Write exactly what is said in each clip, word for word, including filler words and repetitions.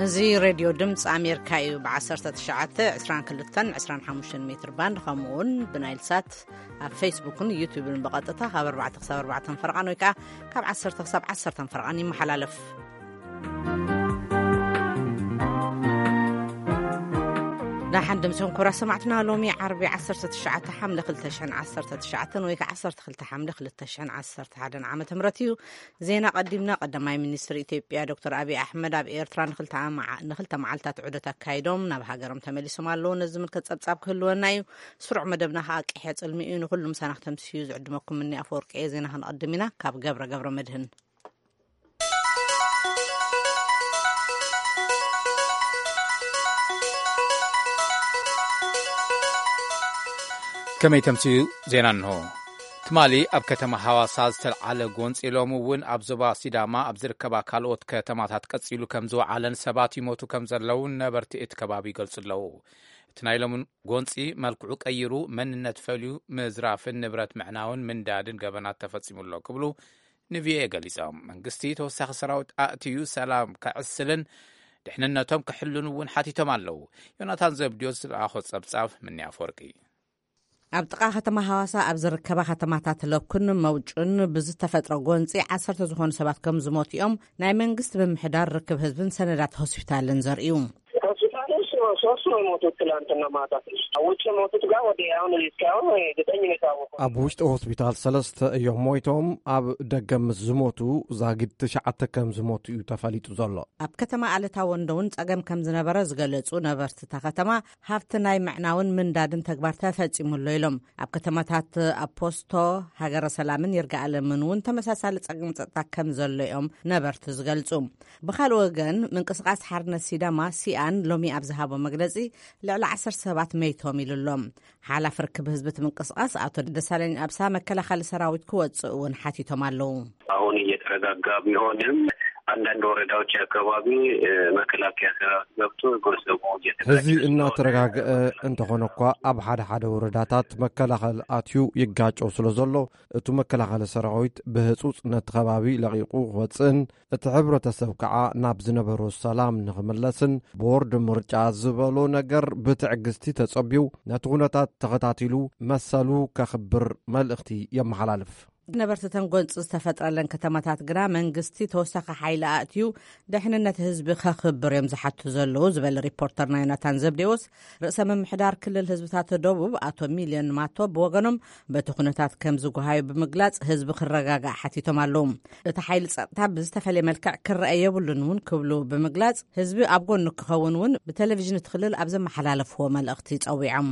زي راديو دمس أمريكا يو بعشرة تشعة عشرين كلتن عشرين حمشن متر باند خمون بنايل سات فيسبوك يوتيوب بقطتها خبر بعد تخسر أربعة فرقان ويكا كاب عشرة تخسر عشرة فرقان محلالف لا حد مسون كرة سمعتنا لومي عربي عشرة تشعة حملة خلتشان عشرة تشعة ويك عشرة خلت حملة خلتشان عشرة هذا عام تمرتيو زينا قدمنا قدماي منستر إثيوبيا دكتور أبي أحمد أبي إيرتران خلت مع نخلت معلتات عدة كايدوم نبها جرم تملي سمالو نزم الكتساب كله نايو سرع مدبنا حق حيت علميين وكل مسانخ تمسيوز عدمكم مني أفورك إيه زينا هنقدمنا كاب جبر جبر مدهن كما يتمسيو زينانه تمالي أب كتما حواساز تلعالى قونس إلوموون أب زبا سيداما أب زركبا كالوت كتماتات كتسيلو كمزو عالن سباتي موتو كمزر لون نبرتي اتكبابي قلص اللو تنايلومون قونسي مالكعوك أيرو من نتفليو مزراف النبرات معناون من دادن قبنات تفتسيمو اللو قبلو نفيه قليسام من قستي توساق سراوت آتيو سلام كعسلن دحنناتهم كحلون حاتي تمالو يوناتان زبديوز الآخوص أبصاف من يافوركي ኣብ ጥቃ ከተማ ሃዋሳ ኣብ ዝርከባ ከተማታት ለኩን መውጭን ብዝተፈጥሮ ጎንፂ ዓሰርተ ዝኾኑ ሰባት ከም ዝሞቱ እዮም ናይ መንግስቲ ብምሕዳር ርክብ ህዝብን ሰነዳት ሆስፒታልን ዘርእዩ ኣብ ውሽጢ ሆስፒታል ሰለስተ እዮም ሞይቶም ኣብ ደገ ምስ ዝሞቱ ዛጊድ ትሽዓተ ከም ዝሞቱ እዩ ተፈሊጡ ዘሎ ኣብ ከተማ ኣለታ ወንዶውን ፀገም ከም ዝነበረ ዝገለጹ ነበርቲ እታ ከተማ ሃብቲ ናይ ምዕናውን ምንዳድን ተግባር ተፈጺሙሎ ኢሎም ኣብ ከተማታት ኣፖስቶ ሃገረ ሰላምን ይርጋኣለምን እውን ተመሳሳሊ ፀገም ፀጥታ ከም ዘሎ እዮም ነበርቲ ዝገልጹ ብኻልእ ወገን ምንቅስቃስ ሓርነት ሲዳማ ሲኣን ሎሚ ኣብ ዝሃቦ መግለጺ ልዕሊ ዓሰርተ ሰባት መይቶም ኢሉሎም ሓላፍ ርክብ ህዝቢ ምንቅስቃስ አቶ ደሳለኝ አብሳ መከላከል ሰራዊት ክወጽእ እውን ሓቲቶም አለው አሁን እየተረጋጋ ቢሆንም አንዳንድ ወረዳዎች አካባቢ መከላከያ ሰራዊት ገብቶ ጎሰቦ እዚ እናተረጋግአ እንተኾነ እኳ ኣብ ሓደ ሓደ ወረዳታት መከላከል አትዩ ይጋጨው ስለዘሎ እቲ መከላከል ሰራዊት ብህጹጽ ነቲ ከባቢ ለቂቁ ክወጽእን እቲ ሕብረተሰብ ከዓ ናብ ዝነበሮ ሰላም ንኽመለስን ቦርድ ምርጫ ዝበሎ ነገር ብትዕግስቲ ተጸቢው ነቲ ኩነታት ተኸታቲሉ መሰሉ ከኽብር መልእኽቲ የመሓላልፍ ነበርቲ ተንጎንጽ ዝተፈጥረለን ከተማታት ግና መንግስቲ ተወሳኺ ሓይሊ ኣእትዩ ድሕንነት ህዝቢ ከኽብር እዮም ዝሓቱ ዘለዉ ዝበለ ሪፖርተርና ዮናታን ዘብዴዎስ ርእሰ ምምሕዳር ክልል ህዝብታት ደቡብ አቶ ሚልዮን ማቶ ብወገኖም በቲ ኩነታት ከም ዝጓሃዩ ብምግላጽ ህዝቢ ክረጋጋእ ሓቲቶም ኣለዉ እቲ ሓይሊ ፀጥታ ብዝተፈለየ መልክዕ ክረአ የብሉን እውን ክብሉ ብምግላጽ ህዝቢ ኣብ ጎኑ ክኸውን እውን ብቴሌቪዥን እቲ ክልል ኣብ ዘመሓላለፍዎ መልእኽቲ ጸዊዖም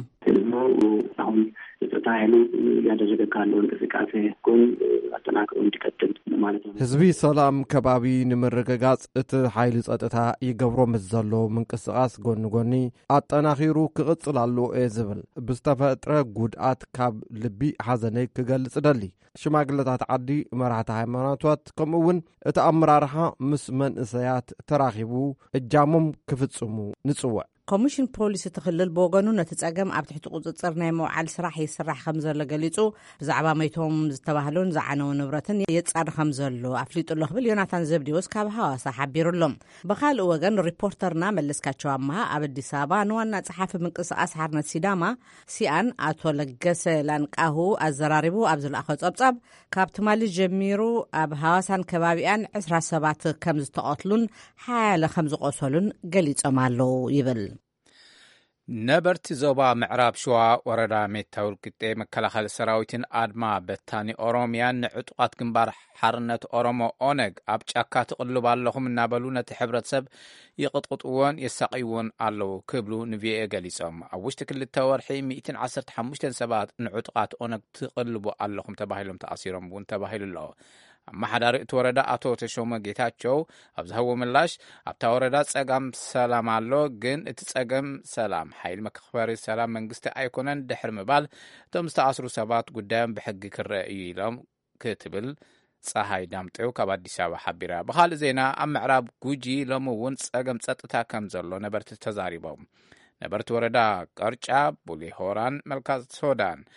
ታይሉ ያደረገ ካለው እንቅስቃሴ ጎን አጠናክሮ እንዲቀጥል ማለት ነው ህዝቢ ሰላም ከባቢ ንምርግጋጽ እቲ ኃይል ጸጥታ ይገብሮ መዘሎ ምንቅስቃስ ጎን ጎኒ አጠናኺሩ ክቅጽል አሎ እዝብል ብዝተፈጥረ ጉድአት ካብ ልቢ ሐዘነይ ክገልጽ ደሊ ሽማግለታት ዓዲ መራሕቲ ሃይማኖታት ከምኡውን እቲ አመራርሓ ምስ መንእሰያት ተራኺቡ እጃሞም ክፍጽሙ ንጽውዕ ኮሚሽን ፖሊስ ተኽልል በወገኑ ነቲ ጸገም ኣብ ትሕቲ ቁጽጽር ናይ መውዓል ስራሕ ይስራሕ ከም ዘሎ ገሊጹ ብዛዕባ መይቶም ዝተባህሉን ዝዓነው ንብረትን የጻድ ከም ዘሎ ኣፍሊጡሎ ክብል ዮናታን ዘብዴዎስ ካብ ሃዋሳ ሓቢሩሎም ብኻልእ ወገን ሪፖርተርና መለስካቸው ኣማሃ ኣብ አዲስ አበባ ንዋና ጸሓፊ ምንቅስቃስ ሓርነት ሲዳማ ሲአን አቶ ለገሰ ላንቃሁ ኣዘራሪቡ ኣብ ዝለኣኸ ጸብጻብ ካብ ትማሊ ጀሚሩ ኣብ ሃዋሳን ከባቢያን عشرة ሰባት ከም ዝተቐትሉን ሓያለ ከም ዝቆሰሉን ገሊጾም ኣለዉ ይብል ነበርቲ ዞባ ምዕራብ ሸዋ ወረዳ ሜታውል ቅጤ መከላኸሊ ሰራዊትን አድማ በታኒ ኦሮሚያን ንዕጡቃት ግንባር ሓርነት ኦሮሞ ኦነግ ኣብ ጫካ ትቕልብ ኣለኹም እናበሉ ነቲ ሕብረተሰብ ይቕጥቅጥዎን የሳቂውን ኣለዉ ክብሉ ንቪኤ ገሊጾም ኣብ ውሽጢ ክልተ ወርሒ مئة وعشرة وخمسة ሰባት ንዕጡቃት ኦነግ ትቕልቡ ኣለኹም ተባሂሎም ተኣሲሮም እውን ተባሂሉ ኣሎ ማሓዳሪ እቲ ወረዳ አቶ ተሾመ ጌታቸው ኣብዝሃቦ ምላሽ ኣብታ ወረዳ ጸገም ሰላም ኣሎ ግን እቲ ጸገም ሰላም ሓይል መከኸበሪ ሰላም መንግስቲ ኣይኮነን ድሕር ምባል እቶም ዝተኣስሩ ሰባት ጉዳዮም ብሕጊ ክረአ እዩ ኢሎም ክትብል ፀሓይ ዳምጤው ካብ አዲስ አበባ ሓቢራ ብኻልእ ዜና ኣብ ምዕራብ ጉጂ ሎሚ እውን ጸገም ጸጥታ ከም ዘሎ ነበርቲ ተዛሪቦም ነበርቲ ወረዳ ቀርጫ ቡሌ ሆራን መልካ ሶዳን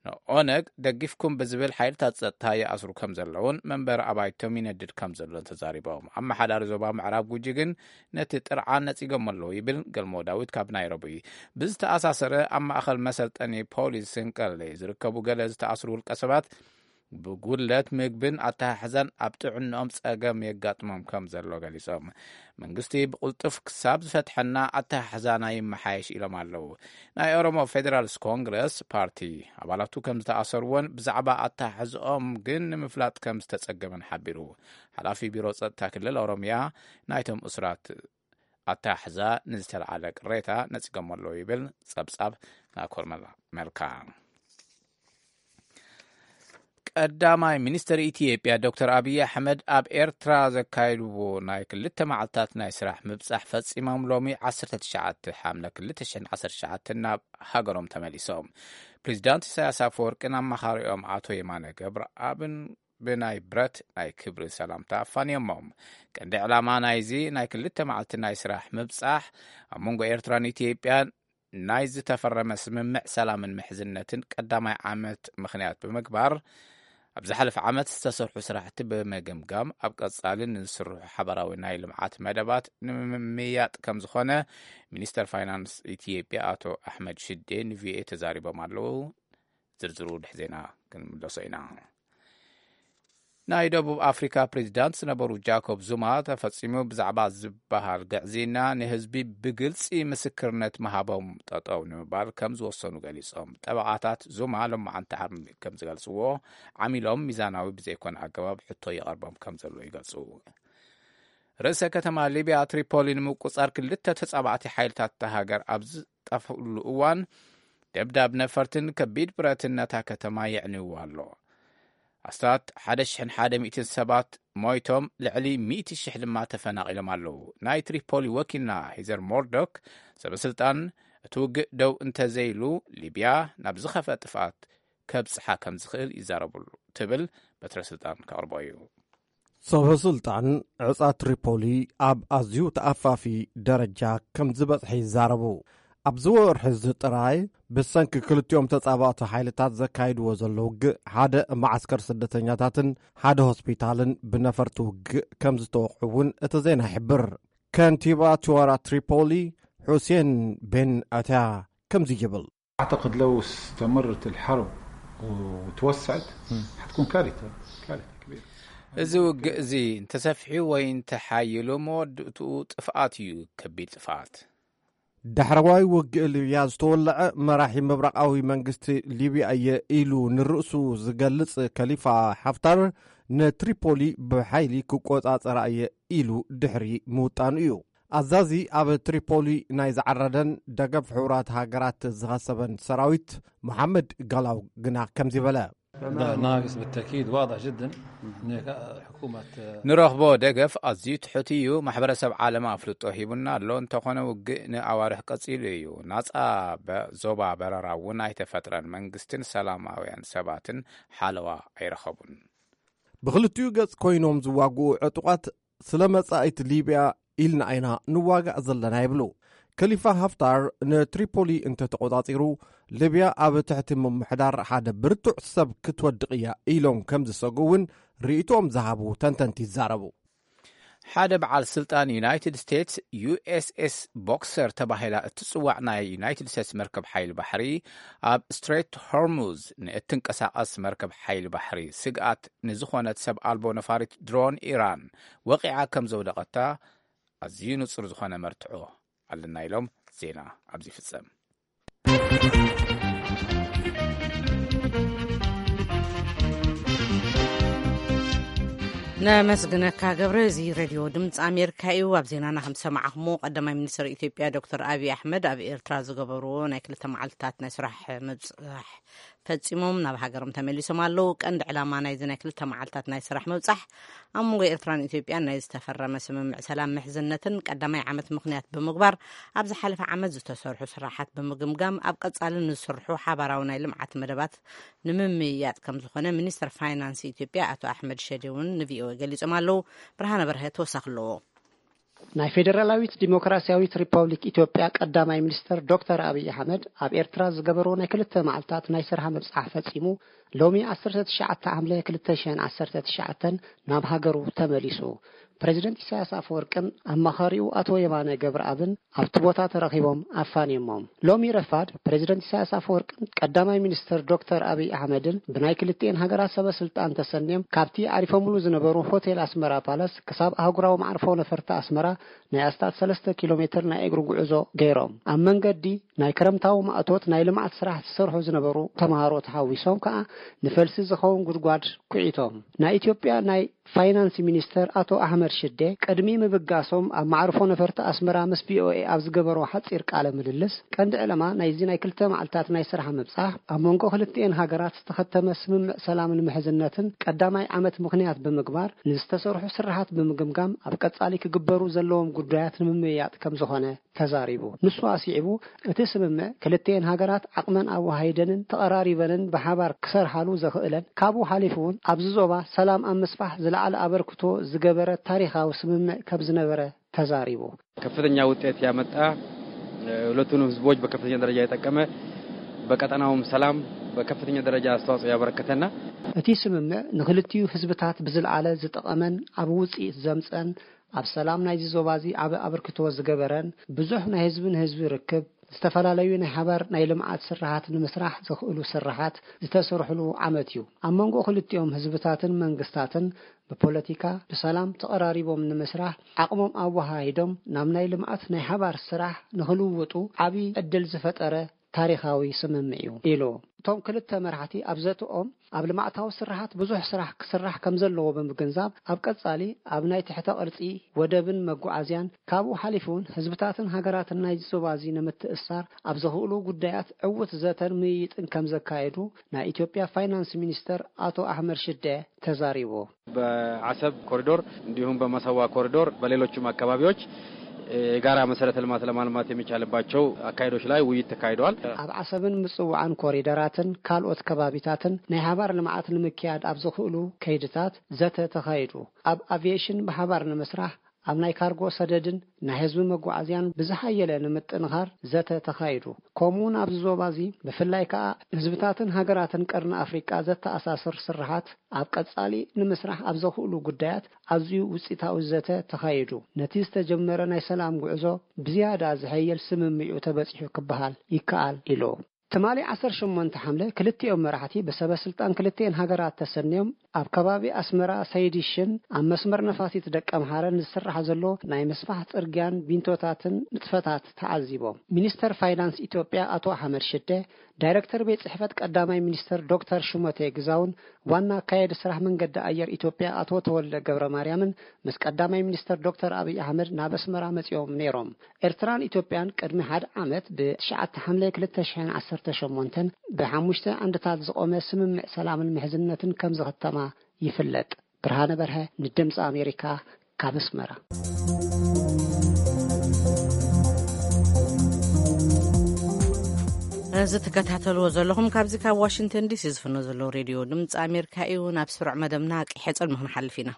ኦነግ ደጊፍኩም ብዝብል ሓይልታት ጸጥታ ይኣስሩ ከም ዘለውን መንበር ኣባይቶም ይነድድ ከም ዘሎን ተዛሪቦም ኣመሓዳሪ ዞባ ምዕራብ ጉጂ ግን ነቲ ጥርዓን ነጺጎም ኣለዉ ይብል ገልሞ ዳዊት ካብ ናይሮቢ ብዝተኣሳሰረ ኣብ ማእኸል መሰልጠኒ ፖሊስ ስንቀለ ዝርከቡ ገለ ዝተኣስሩ ውልቀ ሰባት ብጉድለት ምግብን ኣተሓሕዛን ኣብ ጥዕንኦም ጸገም የጋጥሞም ከም ዘሎ ገሊጾም መንግስቲ ብቁልጥፍ ክሳብ ዝፈትሐና ኣተሓሕዛና ይመሓየሽ ኢሎም ኣለዉ ናይ ኦሮሞ ፌደራልስ ኮንግረስ ፓርቲ ኣባላቱ ከም ዝተኣሰርዎን ብዛዕባ ኣተሓሕዝኦም ግን ንምፍላጥ ከም ዝተጸገመን ሓቢሩ ሓላፊ ቢሮ ጸጥታ ክልል ኦሮሚያ ናይቶም እስራት ኣተሓሕዛ ንዝተለዓለ ቅሬታ ነጺጎም ኣለዉ ይብል ጸብጻብ ናኮር መልካ ቀዳማይ ሚኒስትር ኢትዮጵያ ዶክተር አብይ አሕመድ ኣብ ኤርትራ ዘካይድዎ ናይ ክልተ መዓልትታት ናይ ስራሕ ምብጻሕ ፈጺሞም ሎሚ ዓሰርተ ትሽዓተ ሓምለ ክልተ ሽሕን ዓሰርተ ትሽዓተ ናብ ሃገሮም ተመሊሶም ፕሬዚዳንት ኢሳያስ አፈወርቂን ኣማኻሪኦም አቶ የማነ ገብረአብን ብናይ ብረት ናይ ክብሪ ሰላምታ ኣፋንዮሞም ቀንዲ ዕላማ ናይዚ ናይ ክልተ መዓልቲ ናይ ስራሕ ምብጻሕ ኣብ መንጎ ኤርትራን ኢትዮጵያን ናይ ዝተፈረመ ስምምዕ ሰላምን ምሕዝነትን ቀዳማይ ዓመት ምኽንያት ብምግባር ኣብ ዝሓለፈ ዓመት ዝተሰርሑ ስራሕቲ ብምግምጋም ኣብ ቀጻልን ዝስርሑ ሓበራዊ ናይ ልምዓት መደባት ንምምያጥ ከም ዝኾነ ሚኒስተር ፋይናንስ ኢትዮጵያ አቶ ኣሕመድ ሽዴ ንቪኦኤ ተዛሪቦም ኣለዉ ዝርዝሩ ድሕ ዜና ክንምለሶ ኢና ናይ ደቡብ አፍሪካ ፕሬዚዳንት ዝነበሩ ጃኮብ ዙማ ተፈጺሙ ብዛዕባ ዝበሃል ግዕዜና ንህዝቢ ብግልፂ ምስክርነት መሃቦም ጠጠው ንምባል ከም ዝወሰኑ ገሊጾም ጠበቃታት ዙማ ሎማዓንቲ ዓርቢ ከም ዝገልጽዎ ዓሚሎም ሚዛናዊ ብዘይኮነ ኣገባብ ሕቶ ይቐርቦም ከም ዘሎ ይገልጹ ርእሰ ከተማ ሊብያ ትሪፖሊ ንምቁጻር ክልተ ተጻባዕቲ ሓይልታት ሃገር ኣብ ዝጠፍሉ እዋን ደብዳብ ነፈርትን ከቢድ ብረትን ነታ ከተማ የዕንይዎ ኣሎ ኣስታት ሓደ ሽሕን ሓደ ሚእትን ሰባት ሞይቶም ልዕሊ ሚእቲ ሽሕ ድማ ተፈናቒሎም ኣለዉ ናይ ትሪፖሊ ወኪልና ሂዘር ሞርዶክ ሰበስልጣን እቲ ውግእ ደው እንተዘይሉ ሊብያ ናብ ዝኸፈ ጥፍኣት ከብጽሓ ከም ዝኽእል ይዛረብሉ ትብል በትረ ስልጣን ከቕርቦ እዩ ሰበስልጣን ዕጻ ትሪፖሊ ኣብ ኣዝዩ ተኣፋፊ ደረጃ ከም ዝበጽሒ ይዛረቡ ኣብ ዝወርሒ ዝጥራይ ብሰንኪ ክልቲኦም ተጻባእቲ ሓይልታት ዘካይድዎ ዘሎ ውግእ ሓደ ማዓስከር ስደተኛታትን ሓደ ሆስፒታልን ብነፈርቲ ውግእ ከም ዝተወቕዑ እውን እቲ ዜና ይሕብር ከንቲባ ትዋራ ትሪፖሊ حسين بن أتا كم زي جبل أعتقد لو استمرت الحرب وتوسعت حتكون كارثة كارثة كبيرة إذا وجزي تسفحي وين تحايلوا مود طفاتيو كبير طفات دحرواي وجه ليبيا استولع مراحي مبرقاوي منغست ليبيا يإلو نرأسو زغلص كليفة حفتر نتريبولي بحيلي كوكوطاطر إلو دحري موطانيو أزازي أب تريبولي نايز عردن دقف حورات هاجرات زغسبن سراويت محمد قلاو قنا كم زبلا ناقص بالتأكيد واضح جدا حكومة نرغبو دقف أزيت حتيو محبرة سب عالم أفلطو هيبونا لون تخونا وقئنا أوارح قصيليو ناسا بزوبا برراو نايت فتران منغستن سلاماويان سباتن حالوا أيرخبون بغلطيو قص كوينوم زواقو عطوقات سلامة سايت ليبيا إلنا أينا نواقع زلنا يبلو كليفة هفتار نتريبولي انت تقوضاطيرو ليبيا أب تحت ممحدار حدا برتع سب كتودقيا إيلون كمز ساقوون رئيتوهم زهابو تنتنتي زاربو حدا بعال سلطان يونايتد ستيتس يو اس اس بوكسر تباهلا تسوعنا يونايتد ستيتس مركب حيل بحري اب ستريت هورموز نتنقساقس مركب حيل بحري سقات نزخونت سب ألبو نفارت درون إيران وقعا كم زودقتا أزينو صر زخونة مرتعو على إلهم زينا عبزي في السم نمسجنك كجبرزي راديو دمت أمريكا إيو أبزينا نحن سمعهم قدم منسر إثيوبيا دكتور أبي أحمد أبي إرتراز جبرو ناكل تمعلتات نسرح مبصح فتصيمهم نبه جرم تملي سمالو كأند علامة نايز ناكل تمعلتات نسرح مبصح أمو إرتران إثيوبيا نايز تفرر مسمى سلام محزنة قدم عمت مقنيات بمقبر أبز حلف عمت زتصرح سراحات بمقمقام أبقى تسأل نسرحو حبراونا لمعت مدبات نمميات كم زخنا منستر فاينانس إثيوبيا أتو أحمد شديون نفيو قال لي سمالو برهانة برهة توسخلو ናይ ፌደራላዊት ዲሞክራሲያዊት ሪፐብሊክ ኢትዮጵያ ቀዳማይ ሚኒስተር ዶክተር አብይ አህመድ ኣብ ኤርትራ ዝገበሮ ናይ ክልተ መዓልታት ናይ ስራሕ ምብጻሕ ፈጺሙ ሎሚ ዓሰርተ ትሽዓተ ሐምሌ ክልተ ሺህ ዓሰርተ ትሽዓተ ናብ ሃገሩ ተመሊሱ ፕሬዝደንት ኢሳያስ አፈወርቅን አማኻሪው አቶ የማነ ገብረአብን ኣብቲ ቦታ ተረኺቦም ኣፋኒሞም ሎሚ ረፋድ ፕሬዝደንት ኢሳያስ አፈወርቅን ቀዳማይ ሚኒስተር ዶክተር አብይ አህመድን ብናይ ክልቴን ሃገራት ሰበስልጣን ተሰኒዮም ካብቲ ዓሪፎምሉ ዝነበሩ ሆቴል አስመራ ፓላስ ክሳብ ኣህጉራዊ ማዕርፎ ነፈርቲ አስመራ ናይ ኣስታት ሰለስተ ኪሎ ሜትር ናይ እግሪ ጉዕዞ ገይሮም ኣብ መንገዲ ናይ ክረምታዊ ማእቶት ናይ ልምዓት ስራሕ ዝሰርሑ ዝነበሩ ተማሃሮ ተሓዊሶም ከዓ ንፈልሲ ዝኸውን ጉድጓድ ኩዒቶም ናይ ኢትዮጵያ ናይ ፋይናንስ ሚኒስተር አቶ አህመድ ሽዴ ቀድሚ ምብጋሶም ኣብ ማዕርፎ ነፈርቲ አስመራ ምስ ቪኦኤ ኣብ ዝገበሮ ሓፂር ቃለ ምልልስ ቀንዲ ዕላማ ናይዚ ናይ ክልተ መዓልታት ናይ ስራሕ ምብጻሕ ኣብ መንጎ ክልቲአን ሃገራት ዝተኸተመ ስምምዕ ሰላምን ምሕዝነትን ቀዳማይ ዓመት ምኽንያት ብምግባር ንዝተሰርሑ ስራሓት ብምግምጋም ኣብ ቀጻሊ ክግበሩ ዘለዎም ጉዳያት ንምምያጥ ከም ዝኾነ ተዛሪቡ ንሱ ኣሲዒቡ እቲ ስምምዕ ክልቲአን ሃገራት ዓቕመን ኣዋሃይደንን ተቐራሪበንን ብሓባር ክሰርሓሉ ዘኽእለን ካብኡ ሓሊፉ እውን ኣብዚ ዞባ ሰላም ኣብ ምስፋሕ ዝለዓለ አበርክቶ ዝገበረ ታሪኻዊ ስምምዕ ካብ ዝነበረ ተዛሪቡ ከፍተኛ ውጤት ያመጣ ሁለቱንም ህዝቦች በከፍተኛ ደረጃ የጠቀመ በቀጠናውም ሰላም በከፍተኛ ደረጃ አስተዋጽኦ ያበረከተና እቲ ስምምዕ ንክልቲዩ ህዝብታት ብዝለዓለ ዝጠቀመን ኣብ ውጽኢት ዘምፀን ኣብ ሰላም ናይ ዞባዚ ኣብ አበርክቶ ዝገበረን ብዙሕ ናይ ህዝብን ህዝቢ ርክብ ዝተፈላለዩ ናይ ሓባር ናይ ልምዓት ስራሓት ንምስራሕ ዝኽእሉ ስራሓት ዝተሰርሕሉ ዓመት እዩ ኣብ መንጎ ክልቲኦም ህዝብታትን መንግስታትን በፖለቲካ ብሰላም ተቀራሪቦም ንምስራሕ ዓቅሞም ኣዋሃይዶም ናብ ናይ ልምዓት ናይ ሓባር ስራሕ ንኽልውጡ ዓቢ ዕድል ዝፈጠረ ታሪኻዊ ስምምዕ እዩ ኢሉ ቶም ክልተ መራሕቲ ኣብ ዘትኦም ኣብ ልምዓታዊ ስራሓት ብዙሕ ስራሕ ክስራሕ ከም ዘለዎ ብምግንዛብ ኣብ ቀጻሊ ኣብ ናይ ትሕተ ቅርጺ ወደብን መጓዓዝያን ካብኡ ሓሊፉን ህዝብታትን ሃገራትን ናይ ዞባዚ ንምትእሳር ኣብ ዝኽእሉ ጉዳያት ዕውት ዘተን ምይጥን ከም ዘካየዱ ናይ ኢትዮጵያ ፋይናንስ ሚኒስተር አቶ አህመድ ሽዴ ተዛሪቡ በአሰብ ኮሪዶር እንዲሁም በመሰዋ ኮሪዶር በሌሎችም አካባቢዎች የጋራ መሰረተ ልማት ለማልማት የሚቻልባቸው አካሄዶች ላይ ውይይት ተካሂደዋል ኣብ ዓሰብን ምጽዋዕን ኮሪደራትን ካልኦት ከባቢታትን ናይ ሓባር ልምዓት ንምክያድ ኣብ ዝኽእሉ ከይድታት ዘተ ተካሂዱ ኣብ አቪዬሽን በሓባር ንምስራሕ ኣብ ናይ ካርጎ ሰደድን ናይ ህዝቢ መጓዓዝያን ብዝሓየለ ንምጥንኻር ዘተ ተካሂዱ ከምኡውን ኣብ ዞባዚ ብፍላይ ከዓ ህዝብታትን ሃገራትን ቀርኒ ኣፍሪቃ ዘተኣሳስር ስራሓት ኣብ ቀጻሊ ንምስራሕ ኣብ ዝኽእሉ ጉዳያት ኣዝዩ ውጽኢታዊ ዘተ ተካሂዱ ነቲ ዝተጀመረ ናይ ሰላም ጉዕዞ ብዝያዳ ዝሐየል ስምምዕ ተበጺሑ ክበሃል ይከኣል ኢሉ ተማሊ ዓሰርተ ሸሞንተ ሐምሌ ክልቲኦም መራሕቲ በሰበስልጣን ክልቲአን ሃገራት ተሰኒዮም ኣብ ከባቢ አስመራ ሳይዲሽን ኣብ መስመር ነፋሲት ደቀ መሓረን ዝስራሕ ዘሎ ናይ መስፋሕ ጽርግያን ቢንቶታትን ንጥፈታት ተዓዚቦም ሚኒስተር ፋይናንስ ኢትዮጵያ አቶ አህመድ ሽዴ ዳይሬክተር ቤት ጽሕፈት ቀዳማይ ሚኒስተር ዶክተር ሹመቴ ግዛውን ዋና ካይድ ስራሕ መንገዲ አየር ኢትዮጵያ አቶ ተወልደ ገብረ ማርያምን ምስ ቀዳማይ ሚኒስተር ዶክተር አብይ አህመድ ናብ አስመራ መጽኦም ነይሮም ኤርትራን ኢትዮጵያን ቅድሚ ሓደ ዓመት ብትሽዓተ ሐምሌ ክልተ ሺህ ዓሰርተ ሸሞንተ በሐሙሽተ አንድታት ዝቆመ ስምምዕ ሰላምን ምሕዝነትን ከም ዝኸተማ ይፍለጥ ብርሃነ በርሀ ንድምጽ አሜሪካ ካብ አስመራ እዚ ተከታተልዎ ዘለኹም ካብዚ ካብ ዋሽንግተን ዲሲ ዝፍኖ ዘሎ ሬድዮ ድምፂ አሜሪካ እዩ ናብ ስሩዕ መደብና ቅሕፅል ምክንሓልፍ ኢና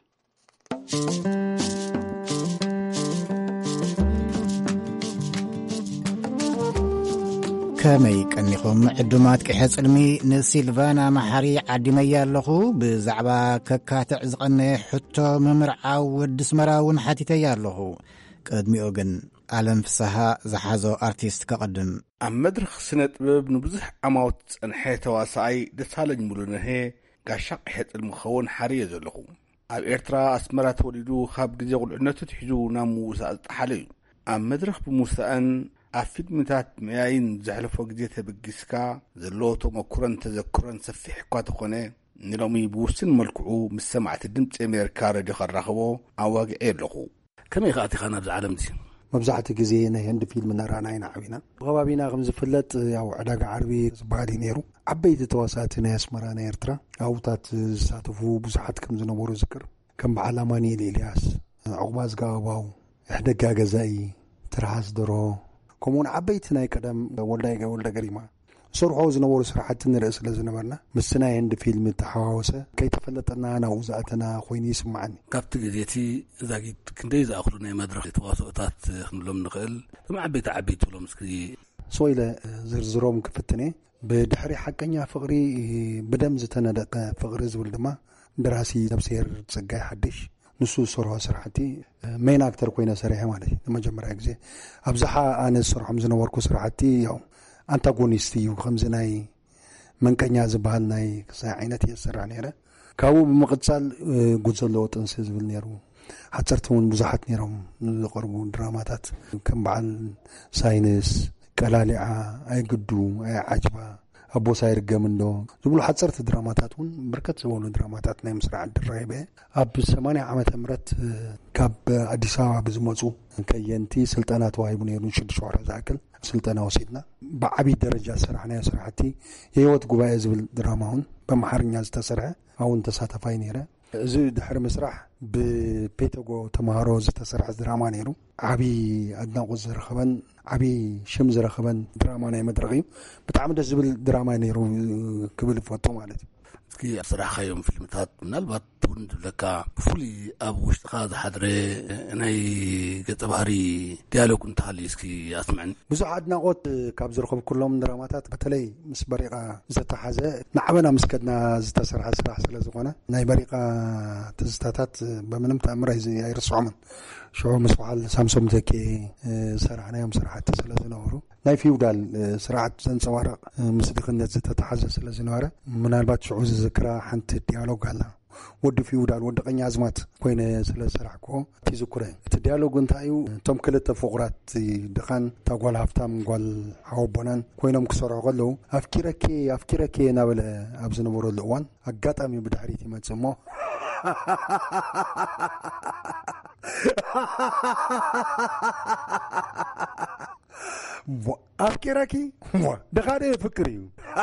ከመይ ቀኒኹም ዕዱማት ቅሕፅልሚ ንሲልቫና ማሓሪ ዓዲመያ ኣለኹ ብዛዕባ ከካትዕ ዝቐነየ ሕቶ ምምርዓው ወዲ አስመራ እውን ሓቲተያ ኣለኹ ቅድሚኡ ግን ዓለም ፍስሓ ዝሓዞ አርቲስት ከቐድም ኣብ መድረኽ ስነ ጥበብ ንብዙሕ ዓማውት ፀንሐ ተዋሳኣይ ደሳለኝ ሙሉነሄ ጋሻ ቅሕፅልሚ ክኸውን ሓርየ ዘለኹ ኣብ ኤርትራ ኣስመራ ተወሊዱ ካብ ግዜ ቁልዕነቱ ትሒዙ ናብ ምውሳእ ዝጠሓለ እዩ ኣብ መድረኽ ብምውሳእን ኣብ ፊልምታት መያይን ዘሕለፎ ግዜ ተበጊስካ ዘለዎ ተመኩሮን ተዘክሮን ሰፊሕ እኳ ተኾነ ንሎሚ ብውስን መልክዑ ምስ ሰማዕቲ ድምፂ አሜሪካ ሬድዮ ከራኽቦ ኣዋጊዐ ኣለኹ ከመይ ከኣቲኻ ናብዚ ዓለም እዚ መብዛሕትኡ ግዜ ናይ ህንዲ ፊልም እናረኣና ኢና ዓቢና ከባቢና ከም ዝፍለጥ ያው ዕዳጋ ዓርቢ ዝበሃል ነይሩ ዓበይቲ ተዋሳእቲ ናይ አስመራ ናይ ኤርትራ ኣብታት ዝሳተፉ ብዙሓት ከም ዝነበሩ ዝክር ከም በዓል ኣማኒኤል ኤልያስ ዕቁባ ዝጋባው ሕደጋ ገዛኢ ትርሃስ ደሮ ከምኡውን ዓበይቲ ናይ ቀደም ወልዳይ ወልደ ገሪማ سرحوا زنور سرحة نرأس لزنبرنا مسنا عند فيلم تحاوسة كي تفلتنا أنا وزعتنا خويني يسمعني كابت جديتي إذا جيت كنديز آخرنا مدرسة تواصلات خنلهم نقل ثم عبيت عبيت ولا مسكري سويلة زرزروم كفتني بدحري حقني فقري بدم زتنا دق فقري زول دما دراسي تفسير تسجى حدش نسو سرها سرحتي مين أكتر كوينا سريحة مالي لما جمر أجزي أبزحها أنا السرحة مزنا وركو سرحتي يوم أنتاغونيستي وخمسناي من كان يزبال ناي ساعينتي السرعة نيرة كاو بمقتصال جزلو تنسيز بالنيرو حترتون بزحت نيرهم لقربون دراماتات كم بعد ساينس كلالعة أي قدو أي عجبة أبو ساير جامندو زبلو حترت دراماتاتون بركت زبلو دراماتات نايم سرعة الدرايبة أب سمانية عامة مرت كاب أديساوا بزموزو كينتي سلطانات وايبون يرون شد شعر زاكل سلطانة وسيدنا بعبي درجة سرحنا سرحتي يهوت قبائل زبل دراماون بمحرنيا زتسرع أو انتساتا فاينيرا زي دحر مسرح ببيتوغو تمهارو زتسرع دراما نيرو عبي أدنا غزر خبان عبي شمز رخبان دراما ناي مدرغي بتعمد زبل دراما نيرو كبل فوتو مالتي كي صراحة يوم فيلمات من البعض تقول لك فولي أبو اشتغال حضري أناي قطباري ديالوج كنت حالي اسكي أسمعني بزح عدنا قوت كابزر خب كلهم دراماتات بتلي مس بريقة زت حزة نعمنا مسكتنا زت سرح سرح سلزقنا ناي بريقة تزتات بمنم تأمر زي يرسعوا من شو مسوحل سامسونج تكي سرحنا يوم سرحت سلزناورو ناي فيودال سرعت زن سوارق مسدخنا زت تحزة سلزناورة من البعض شعوز ذكرى حنت ديالوج هلا ود فيودال ود قني أزمات كوين سلسرحكو تذكره الديالوج انتايو تم كل التفقرات دخان تقول هفتام قال عوبنان كوينهم كسروا قالوا أفكرك أفكرك نابل أبزن مرود الأوان أقطع من بدحريتي ما تسموه أفكرك دخاني فكري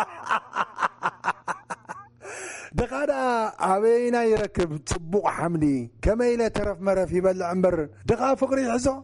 دقادا عبينا يركب تبوق حملي كما إلى ترف مرف يبلع عنبر دقا فقري حزو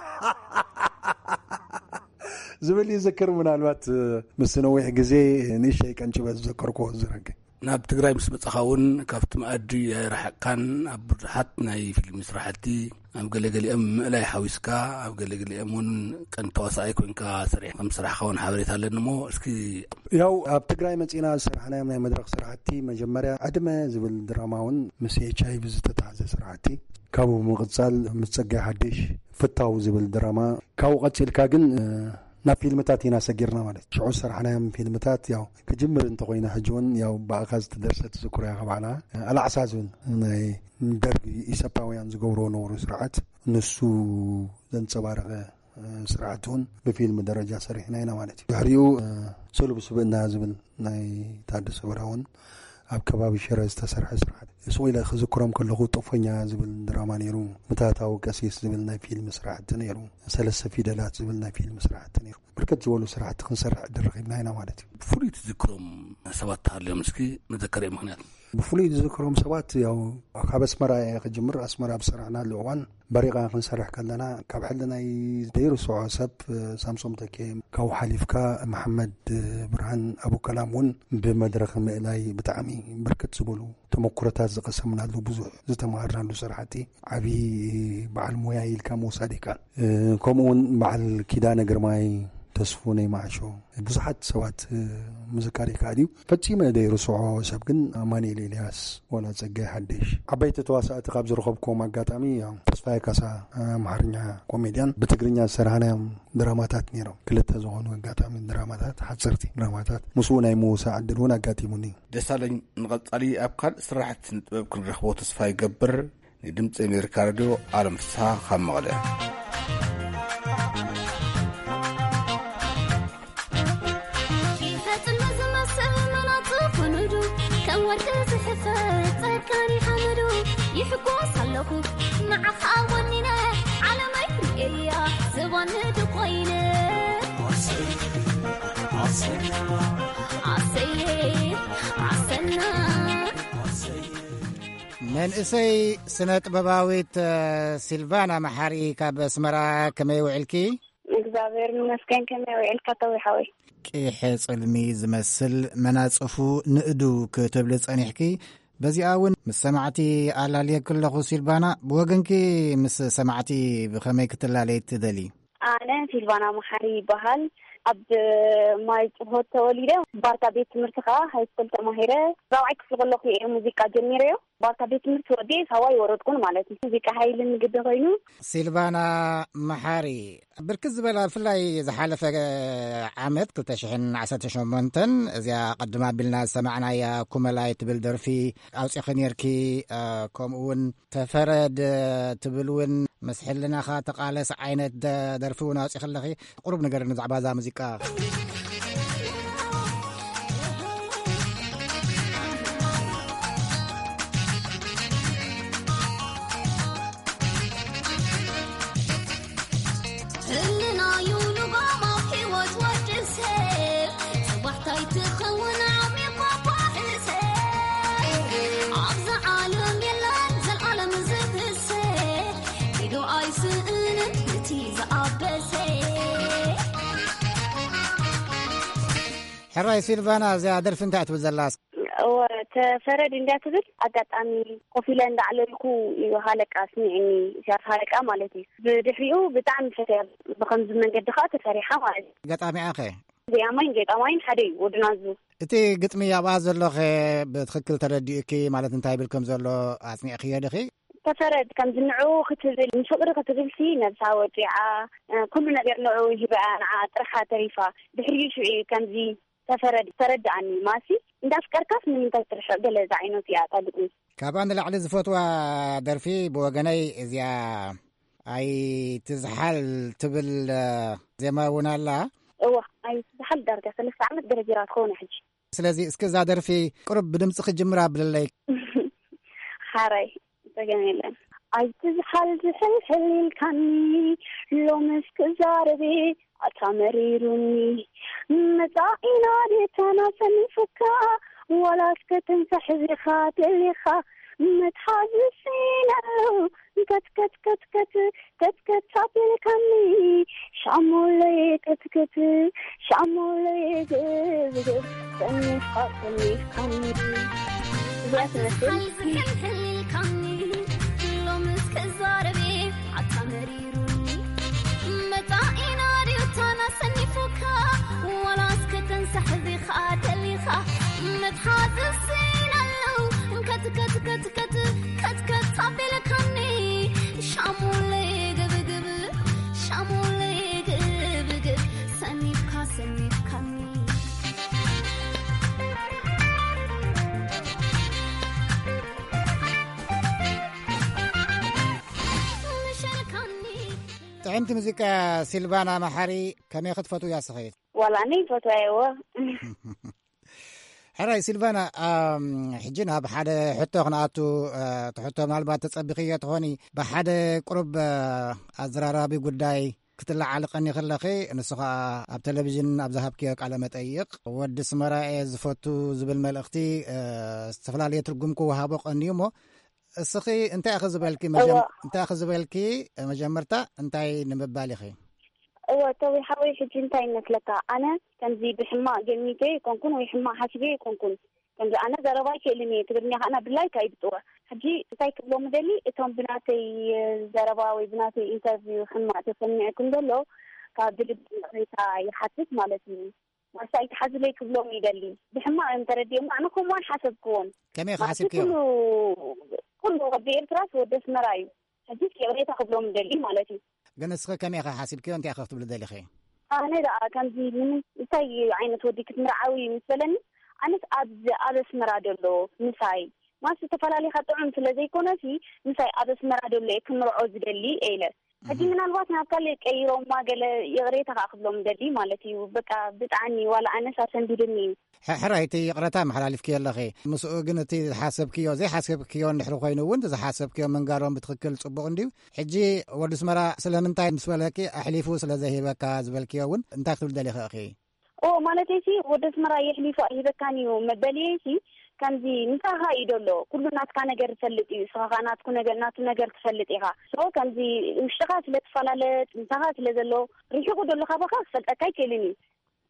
زبلي يذكر من الوقت مسنوي حجزي نيشي كان شبه ذكركو زرق ناب تقرأي بس بتخاون كافت مأدري راح كان أبرحت ناي في المسرحتي أم قال لي أم لا يحوسكا أم قال لي أمون كان تواسعي كونكا سريع أم سرح خون حاولت على النمو اسكي ياو بتقرأي مسينا سرحنا من مدرك سرحتي مجمرة عدم زبل دراما مسيح شاي بزتت عز سرحتي كابو مغزال متسجع حدش فتاو زبل دراما كاو قتل كاجن نا فيلمتات هنا سجرنا مالك شعور سرحنا من فيلمتات ياو كجمر انت قوينا حجون ياو بأخذ تدرسة ذكرها خبعنا على أساسون درج يسباويان زجورو نور سرعت نسو ذن صبارة سرعتون بفيلم درجة سريحنا هنا مالك بحريو سولو بسبنا زبل ناي تعدس وراون أب كباب شراز تسرح سرعت سويلا خذكرهم كله طفنيا زبل دراما نيرو متاتاو قسيس زبلنا فيلم سرعت نيرو سلسة في دلات زبلنا فيلم سرعت نيرو بركت زولو سرعت خنسرع درغيبنا هنا مالتي بفولي تذكرهم سبات تعلم مسكي مذكري مهنات بفولي تذكرهم سبات ياو أخاب اسمرا يخجمر اسمرا بسرعنا اللوان بريقا خنسرح كلنا كابحلنا يديرو سوع سب سامسونج تكي كاو حليفكا محمد برهان أبو كلامون بمدرخ مئلاي بتعمي بركت زبولو تمكرتات زقسمنا له بزوح زتمهرنا له سرحتي عبي بعل موياي الكامو صادقا أه كمون بعل كيدانا قرماي تسفوني معشو بزحت سوات مذكاري كاديو فتيما دايرو سوعو سابقن أماني ليلياس ولا تسقى حديش عبيت تواسع تقابز رخبكم أقاتامي تصفاي كاسا محرنيا كوميديان بتقرنيا سرحانا دراماتات نيرو كلتا زغونو أقاتامي دراماتات حدسرتي دراماتات مسونا يموسا عدلونا أقاتيموني دسالي نغط علي أبقال سرحت نتبقى رخبو تصفاي قبر ندمت أمريكا راديو عالم فسها خام مغلق يحكوا صلكوا مع خاوننا على ما يكرئ زبان دقينا عسير عسير عسير عسلنا من اسي سنة بباويت سيلفانا محاري كاب اسمرا كما يوعلكي እግዚአብሔር ይመስገን ከመ ይልካ ተው ይحوي ሕጽልሚ ዝመስል መናጽፉ ንእዱ ክትብል ጸኒሕኪ በዚኣ እውን ምስ ሰማዕቲ ኣላልየ ከለኹ ሲልባና ብወገንኪ ምስ ሰማዕቲ ብኸመይ ክትላለይ ትደሊ? ኣነ ሲልባና መሓሪ ይበሃል ኣብ ማይ ጽሆት ተወሊደ ባርታ ቤት ትምህርቲ ከዓ ሃይስኩል ተማሂረ ራብዓይ ክፍሊ ከለኹ እየ ሙዚቃ ጀሚረዮ ባርታ ቤት ትምህርቲ ወዲ ሳዋይ ወረድኩን ማለት እዩ ሙዚቃ ሃይልን ግዲ ኮይኑ ሲልባና መሓሪ ብርክት ዝበላ ብፍላይ ዝሓለፈ ዓመት ክልተ ሽሕን ዓሰርተ ሸሞንተን እዚኣ ቀድማ ኣቢልና ሰማዕናያ ኩመላይ ትብል ደርፊ ኣውፂኺ ነርኪ ከምኡ እውን ተፈረድ ትብል እውን ምስ ሕልናኻ ተቃለስ ዓይነት ደርፊ እውን ኣውፂኺ ኣለኺ ቁሩብ ነገር ንዛዕባ እዛ ሙዚቃ ሕራይ ሲልቫና እዚኣ ደርፊ እንታይ እትብል ዘላስ? ተፈረድ እንዳ ትብል ኣጋጣሚ ኮፍ ኢለ እንዳዕለልኩ ሃለቃ ስሚዕኒ ሲያስ ሃለቃ ማለት እዩ ብድሕሪኡ ብጣዕሚ ፈትያ ብከምዚ መንገዲ ከዓ ተሰሪሓ ማለት እዩ ገጣሚዓ ኸ ዚኣማይን ገጣማይን ሓደ እዩ ወድናዙ እቲ ግጥሚ ኣብኣ ዘሎ ኸ ብትክክል ተረዲእኪ ማለት እንታይ ብል ከም ዘሎ ኣጽኒዕክዮ ድኺ? ተፈረድ ከም ዝንዑ ክትብል ንፍቅሪ ክትብልሲ ነብሳ ወጪዓ ኩሉ ነገር ንዑ ይህበኣ ንዓ ጥርሓ ተሪፋ ድሕሪኡ ሽዑ ከምዚ ተፈረድ ተረዳእኒ ማሲ እንዳፍቀርካስ ንምንታይ ትርሕቕ ገለ ዛ ዓይነት እያ ታድቁ ካብኣ ንላዕሊ ዝፈትዋ ደርፊ ብወገነይ እዚኣ ኣይ ትዝሓል ትብል ዜማ እውን ኣላ እዋ ኣይ ትዝሓል ዳርጋ ሰለስተ ዓመት ደረጅራ ትኸውን ሕጂ ስለዚ እስኪ እዛ ደርፊ ቁርብ ብድምፂ ክጅምራ ብለለይ ሓራይ ተገነ የለን ኣይ ትዝሓል ዝሕልሕል ኢልካኒ ሎሚ እስክዛረቤ ኣታመሪሩኒ መጻኢና ዴታና ሰኒፉካ ወላስከ ተንሳሕዚኻ ተሊኻ መትሓዝሲናለው ከትከት ከትከት ከትከት ሳቢልካኒ ሻሙለይ ከትከት ሻሙለይ ግብግብ ሰኒፍካ ሰኒፍካኒ እዚኣ ትመስል ዝሕልሕልካኒ ሎም እስክዛረቤ ኣታመሪሩኒ መጻኢና ዴታና ሰኒፉካ ወላስከ ተንሳሕዚኻ ተሊኻ መትሓዝሲናለው ከትከት ከትከት ከትከት ሳቢልካኒ ሻሙለይ ግብግብ ሻሙለይ ግብግብ ሰኒፍካ ሰኒፍካኒ ጥዕምቲ ሙዚቃ ሲልቫና መሓሪ ከመይ ክትፈትው እያ ስኸይት? ዋላ ነይ ፈትዋየዎ ሕራይ ሲልቫና ሕጂ ናብ ሓደ ሕቶ ክንኣቱ ትሕቶ ምናልባት ተጸቢኽዮ ትኾኒ ብሓደ ቁሩብ ኣዘራራቢ ጉዳይ ክትለዓል ቀኒ ከለኺ ንሱ ከዓ ኣብ ቴሌቭዥን ኣብ ዝሃብክዮ ቃለ መጠይቕ ወዲ ስመራ እየ ዝፈቱ ዝብል መልእኽቲ ዝተፈላለየ ትርጉም ክወሃቦ ቀኒዩ እሞ እስኺ እንታይ ኣኸ ዝበልኪ እንታይ ኣኸ ዝበልኪ መጀመርታ እንታይ ንምባል ኢኺ? እወ ተወይ ሓወይ ሕጂ እንታይ ይመስለካ ኣነ ከምዚ ብሕማቅ ገሚቴ ይኮንኩን ወይ ሕማቅ ሓሲቤ ይኮንኩን ከምዚ ኣነ ዘረባይ ክእልኒ ትግርኛ ከኣና ብላይ ካይብጥወ ሕጂ እንታይ ክብሎ ምደሊ እቶም ብናተይ ዘረባ ወይ ብናተይ ኢንተርቪው ሕማቅ ተሰሚዕኩም ዘሎ ካብ ድልብ ሬታ ይሓትት ማለት እዩ ማሳይ ተሓዝለይ ክብሎም ይደሊ ብሕማቅ እንተረዲኦም ኣነ ከምዋን ሓሰብክዎን ከመይ ሓሰብክዮ ኩሉ ወዲ ኤርትራስ ወዲ ኣስመራ እዩ ሕጂ ሬታ ክብሎም ይደሊ ማለት እዩ ግን እስኺ ከመይ ኸ ሓሲብክዮ እንታይ ኸ ክትብል ደሊኺ? ኣነ ደኣ ከምዚ ንምንታይ ዓይነት ወዲ ክትምርዓዊ ምስ በለኒ ኣነስ ኣብ ኣብ ኣስመራ ደሎ ምሳይ ማስ ዝተፈላለየ ጥዑም ስለ ዘይኮነሲ ምሳይ ኣብ ኣስመራ ደሎ እየ ክምርዖ ዝደሊ ኢለ ሕጂ ምናልባት ናብ ካልእ ቀይሮማ ገለ የቕሬታ ከዓ ክብሎም ደሊ ማለት እዩ በቃ ብጣዕሚ ዋላ ኣነስ ኣሰንቢድኒ እዩ ሕራይ እቲ ይቕረታ መሓላሊፍክዮ ኣለኺ ምስኡ ግን እቲ ዝሓሰብክዮ ዘይሓሰብክዮ እንድሕሪ ኮይኑ እውን ዝሓሰብክዮ መንጋሮም ብትክክል ፅቡቕ እንድዩ ሕጂ ወዲ ኣስመራ ስለምንታይ ምስ በለኪ ኣሕሊፉ ስለ ዘይሂበካ ዝበልክዮ እውን እንታይ ክትብል ደሊኸ እኺ? ኦ ማለት ሲ ወዲ ኣስመራ የሕሊፉ ኣይሂበካን እዩ መበልየሲ ከምዚ ንሳኻ እዩ ደሎ ኩሉ ናትካ ነገር ትፈልጥ እዩ ስኻ ናትኩ ነገር ናቱ ነገር ትፈልጥ ኢኻ ሶ ከምዚ ውሽጥኻ ስለ ትፈላለጥ ንሳኻ ስለ ዘሎ ርሒቑ ደሎካ በካ ክፈልጠካ ይክእልን እዩ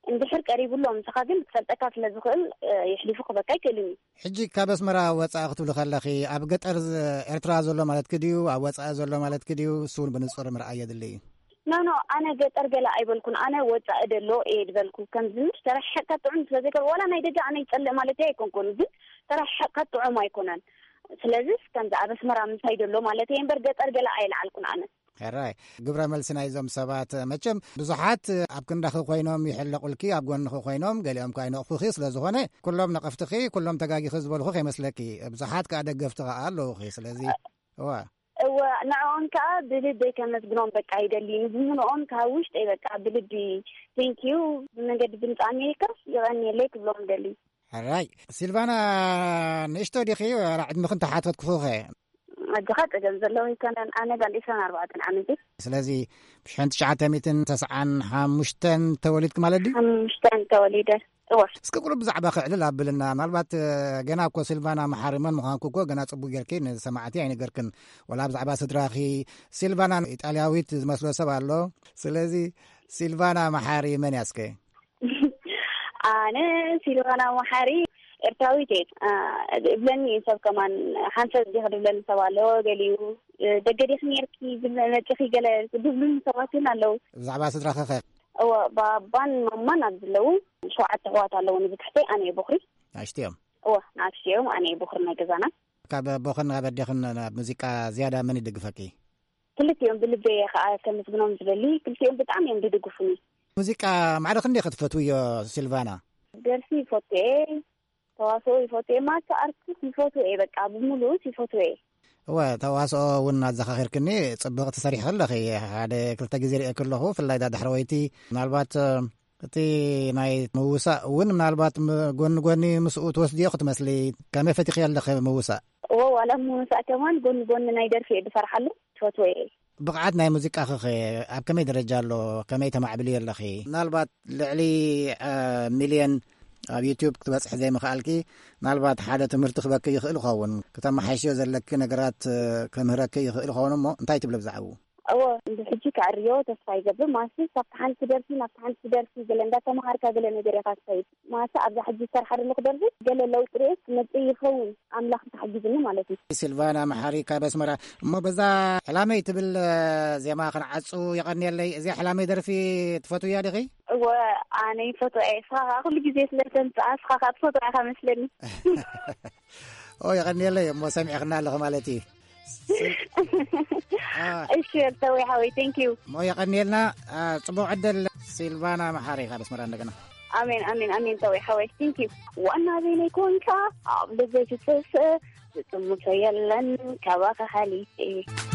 اندحر قريب لهم سخاجن تفلطك ስለዝኽእል يحلفوا خبكا يكلمي ሕጂ ካብ ኣስመራ ወጻእ ክትብሉ ከለኺ ኣብ ገጠር ኤርትራ ዘሎ ማለት ክድዩ ኣብ ወጻእ ዘሎ ማለት ክድዩ እሱን ብንጹር ምርኣይ የድሊ እዩ ኖ ኖ ኣነ ገጠር ገላ ኣይበልኩን ኣነ ወጻእ ደሎ እየድ በልኩ ከም ዝምር ተረሕካ ጥዑም ስለዘከር ወላ ናይ ደጋ ኣነ ይጸልእ ማለት ኣይኮንኩን ግን ተረሕካ ጥዑም ኣይኮነን ስለዚህ ከምዛ ኣብ ኣስመራ ምንታይ ደሎ ማለት እየ እምበር ገጠር ገላ ኣይልዓልኩን ኣነ ሕራይ ግብረ መልሲ ናይዞም ሰባት መቸም ብዙሓት ኣብ ክንዳኺ ኮይኖም ይሕለቁልኪ ኣብ ጎንኺ ኮይኖም ገሊኦም ከዓ ይነቕፉኺ ስለ ዝኾነ ኩሎም ነቐፍትኺ ኩሎም ተጋጊኺ ዝበልኹ ከይመስለኪ ብዙሓት ከዓ ደገፍቲ ከዓ ኣለውኺ ስለዚ እዋ እዋ ንዕኦም ከዓ ብልበይ ከመስግኖም በቃ ይደሊ ንዝምንኦም ከዓ ውሽጠይ በቃ ብልቢ ቴንኪዩ ብመንገዲ ድምፂ ኣሜሪካ ይቐኒየለይ ክብሎም ደሊ ሕራይ ሲልቫና ንእሽቶ ዲኺ ዕድሚኽን ተሓትት ክፉኸ أدخل أجمع له كان أنا قال لي سنة أربعة عامين. سلازي بشنت شعاتة ميتين تسعان حمشتن توليدك مالدي؟ حمشتن توليده. أوه. سكقول بزعبة خعلة بلنا مالبات جناكو سيلفانا محارمان مخانكوكو جنات أبو جركين سمعتي يعني جركن ولا بزعبة صدراخي سيلفانا إيطالياويت مسلو سبالو سلازي سيلفانا محاري من يسكي. أنا سيلفانا محاري. إرتاويتين بلني إنسان كمان حنسة جهر بلن سوالو قاليو دقدي خنيركي بلنتخي قال دبلن سواتنا لو زعبا صدرا خير أو بابان ماما نزلو شو عتقوات لو نبتحتي أنا بخري عشتيهم أو نعشتيهم أنا بخر نجزانا كاب بخرنا بديخن موسيقى زيادة من يدقفكي كل يوم بالبدي كان مسبنهم زبلي كل يوم بتعمل يدقفني موسيقى معرخ ندي خطفتوية سيلفانا درسي فوتي تواصل يفوتي ما تعرف يفوتوا إيه بقى بملو يفوتوا إيه هو تواصل ونا زخاخر كني صبغت تصريح لخي هذا كل تجزير كله في الليلة دحرويتي نالبات تي ناي موسى ون نالبات جون جوني مسؤول توسدي أخت مسلي كم فتي خيال لخي موسى هو ولا موسى كمان جون جون نايدر في بصراحة له يفوتوا إيه بقعد ناي موسيقى أخي أب كم يدرج له كم يتمع بلير لخي نالبات لعلي آه مليون ኣብ ዩቲዩብ ክትበጽሕ ዘይምኽኣልኪ ናልባት ሓደ ትምህርቲ ክበኪ ይኽእል ይኸውን ከተመሓይሽዮ ዘለኪ ነገራት ከምህረኪ ይኽእል ይኸውን እሞ እንታይ ትብለ ብዛዕባ أو بحجي كعريو تسفاي قبل ما سي صفحان تدرسي نفتحان تدرسي قال إن ده تمهار كقال إن جري خاصة ما سأبغى حجي صار حر المقدرة قال لو تريس نتي يخون عم لخ تحجي بني مالتي سيلفانا محاريكا بس مرة ما بزا حلامي تبل زي ما خن عصو يغني لي زي حلامي در في تفوتو يا دغي وأنا فوتو إيه صار كل جزء سلسلة تعرف خاطر فوتو إيه خمس لين أو يغني لي ما سمع غنى له مالتي ايش تسوي حوي ثانك يو مو يغني لنا صبو عدل سيلفانا محاريكا بس مرة عندنا امين امين امين توي حوي ثانك يو وانا بين يكون كا عبد الزيت السس ثم سيلن كواخ حاليتي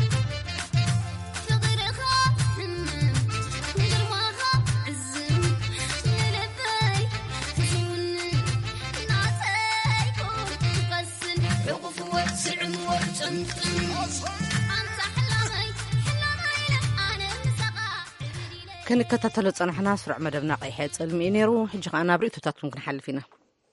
كنكتتلو صنحنا سرع مدبنا قيحة علمي نيرو حجي أنا بريتو تاتون كنحل فينا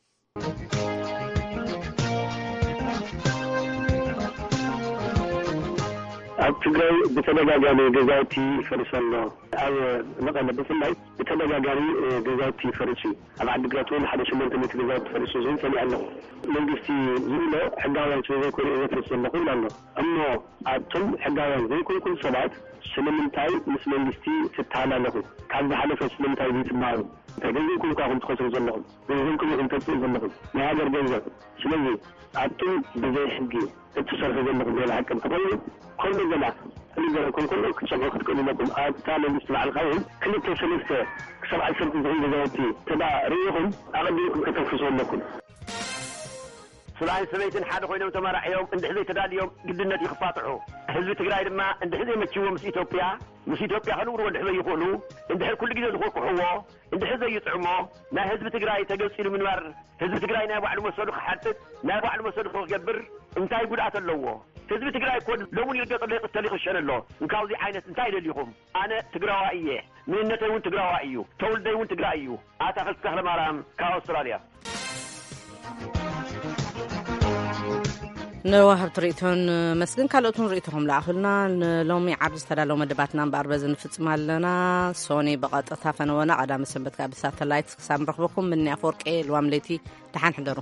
ትግራይ በተደጋጋሚ ገዛውቲ ፈርሰሎ ኣብ መቀለ ብፍላይ በተደጋጋሚ ገዛውቲ ፈርሲ ኣብ ዓዲግራት እውን ሓደ ሸሞንተ ሜትር ገዛውቲ ፈርሲ ዝን ሰሚዕ ኣለኹ መንግስቲ ዝብሎ ሕጋውያን ስለዘይኮኑ ዘፍርስ ዘለኹ ኢሉ ኣሎ እሞ ኣብቶም ሕጋውያን ዘይኮንኩም ሰባት ስለምንታይ ምስ መንግስቲ ትተሓላለኹ ካብ ዝሓለፈ ስለምንታይ ዝትማሩ ተገንዘብኩም ካኹም ትኸስሩ ዘለኹም ገንዘብኩም ኢኹም ተፅኡ ዘለኹም ናይ ሃገር ገንዘብ ስለዚ ኣብቶም ብዘይ ሕጊ እትሰርሑ ዘለኹም ሌላ ሓቅም ትኾኑ كل جماعة كل جماعة كل كل كشباب كل لكم أتعلم الاستماع القوي كل تسلسة سبع سنين زي جواتي تبع ريهم أغلبكم كتنفسون لكم سلاحي سميتين حاد خوينهم تمارع يوم عند حزي تدال يوم قدنا يخفاطعوا حزب تقراي لما عند حزي ما تشوفوا مس إثيوبيا مس إثيوبيا خلوا ولا حزي يقولوا عند حزب كل جديد يخوك حوا عند حزي يطعموا لا حزب تقراي تجلسين من ور حزب تقراي نابو على مسودك حاتت نابو على مسودك يجبر انتهي قدعة اللوه حزب تقراي يكون لون يلقى طريق التاريخ الشن الله نكاوزي عينة انتهي لليهم أنا تقراوائية من النتايون تقراوائيو تولديون تقرايو أعتقد كهلا مرام كأستراليا ንዋሃብ ትርኢቶን መስግን ካልኦቱን ርኢቶኩም ላኣኽልና ንሎሚ ዓርቢ ዝተዳለዉ መደባትና እምበኣር በዚ ንፍፅም ኣለና ሶኒ ብቐጥታ ፈነወና ቀዳሚ ሰንበት ካብ ሳተላይት ክሳብ ንረኽበኩም ምኒ ኣፈወርቄ ልዋም ለይቲ ድሓን ሕደሩ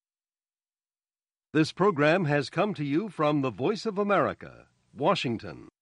This program has come to you from the Voice of America, Washington.